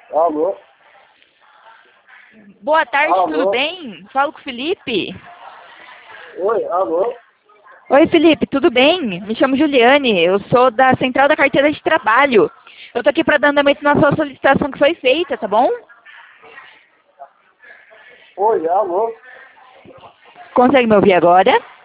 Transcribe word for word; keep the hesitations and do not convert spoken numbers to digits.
Alô? Boa tarde, Alô? tudo bem? Falo com o Felipe. Oi, alô? Oi, Felipe, tudo bem? Me chamo Juliane, eu sou da Central da Carteira de Trabalho. Eu tô aqui para dar andamento na sua solicitação que foi feita, tá bom? Oi, alô? Consegue me ouvir agora?